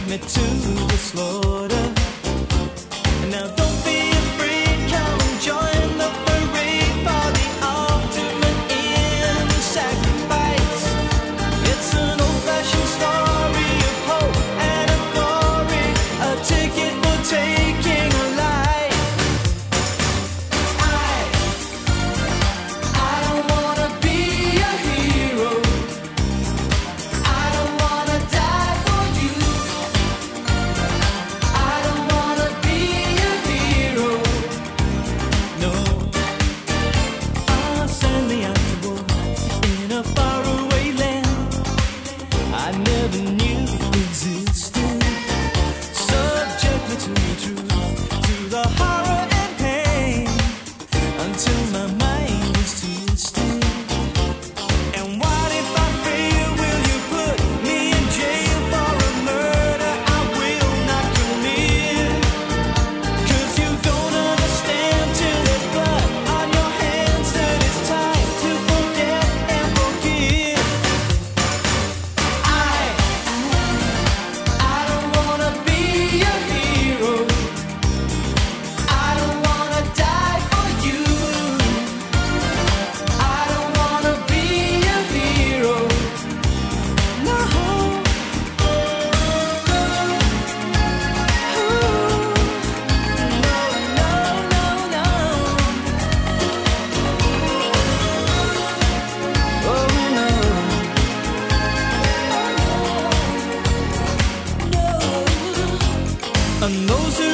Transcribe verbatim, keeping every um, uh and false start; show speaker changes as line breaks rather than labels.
me to the slaughter. Now don't be afraid, come and join the parade for the ultimate in sacrifice. It's an old-fashioned story of hope and of glory, a ticket for taking a life. I, I don't wanna be a hero. I don't wanna die for you. I don't wanna be a hero. No, I'll send me out to war in a faraway land I never knew existed. Subject me to the truth, to the horror and pain, until my mind is twisted. And what if I fail? Will you put me in jail for a murder I will not commit? 'Cause you don't understand till there's blood on your hands that it's time to forget and forgive. I, I don't wanna be a hero. I don't wanna die for you. I don't wanna be a hero. No. And those who